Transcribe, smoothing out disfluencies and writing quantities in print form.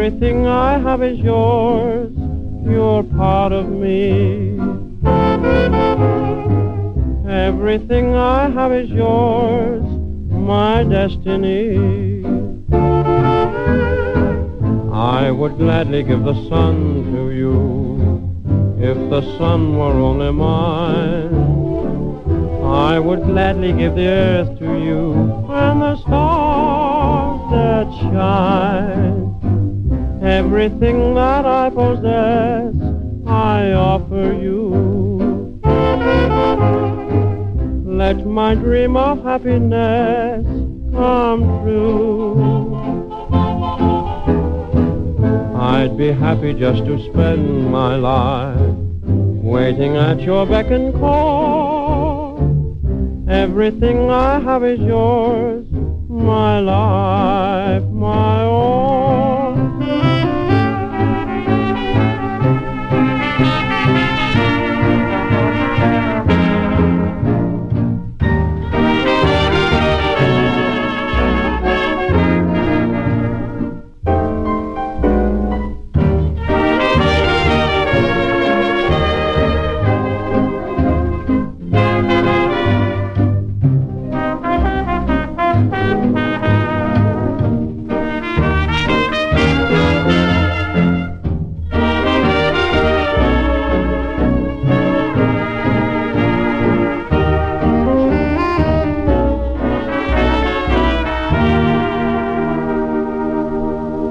Everything I have is yours, you're part of me. Everything I have is yours, my destiny. I would gladly give the sun to you, if the sun were only mine. I would gladly give the earth to you, and the stars that shine. Everything that I possess, I offer you. Let my dream of happiness come true. I'd be happy just to spend my life waiting at your beck and call. Everything I have is yours, my life, my all.